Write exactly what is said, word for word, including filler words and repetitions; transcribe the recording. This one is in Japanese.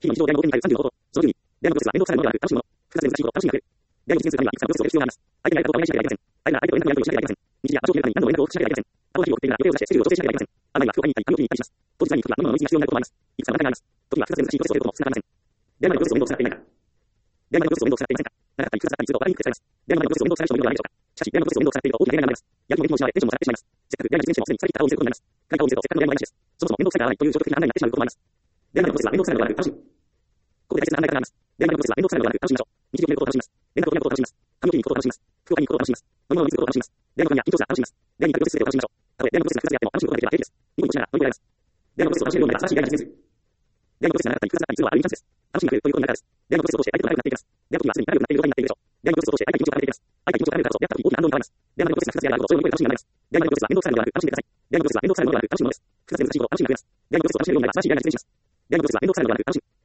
日々の日常での動きに対するさんじゅうの方法。そのじゅうに、電話プロセスは面倒くさいものである、楽しいもの。複雑で難しいこと、楽しみが増える。電話センスが何かいくつかのプロセスをする必要があります。相手に相手とお互いしなければいけません。相手が相手と連絡やり取りをしなければいけません。日時や場所を決めるために何度も連絡をしなければいけません。あとは日を送っているなら予定を出してスケジュールを調整しなければいけません。あるいは福岡に行ったり、旅行に行ったりします。当日何に行くか、どんなものを必要になることもあります。いくつかの問題があります。時は複雑で難しいプロセスを入れることも少なくありません。電話のプロセスを面倒くさがっていないか。電話のプロセスを面倒くさがっていませんか。長かったり複雑だったりすると場合にくく使います。電話のプロセスを面倒くさがる人もいるのではないでしょうか。しかし、電話のプロセスを面倒くさがっていると大きな弊害があります。やる気も息も失われ、テンションも下がってしまいます。せっかく電話の実現してもすでに先からを見せることになります。借り方を見せるとせっかくの電話の毎日です。そもそも面倒くさいが合わないという消極的な判断になってしまうこともあります。電話のプロセスは面倒くさいのではなく楽しむ。ここで大切な判断があります。電話のプロセスは面倒くさいのではなく楽しみましょう。日常を見ることを楽しみます。連絡を取ることを楽しみます。髪の毛に行くことを楽しみます。福岡に行くことを楽しみます。飲み物を見つけることを楽しみます。電話の不安や緊張すら楽しみます。電話に行くプロセスを楽しみましょう。たとえ電話のプロセスが複雑であっても楽しむことができれば平気です。ニコニコしながら乗り越えられます。電話のプロセスを楽しめるようになれば新しい未来が実現する。電話のプロセスが長かったり複雑だったりするのはある意味チャンスです。楽しみが増えるということになるからです。電話のプロセスを通して相手と仲良くなっていきます。電話の時はすでに仲良くなっている状態になっているでしょう。電話のプロセスを通して相手に気持ちを高めていきます。相手に気持ちを高めるからこそ出会った時に大きな反動に変わります。電話のプロセスが複雑であることをそれを乗り越えて楽しみになります。電話のプロセスは面倒くさいのではなく楽しんでください。電話のプロセスは面倒くさいのではなく楽しむものです。複雑で難しいこと、楽しみが増えます。電話のプロセスを楽しめるようになれば新しい未来が実現します。電話のプロセスは面倒くさいのではなく楽しむ。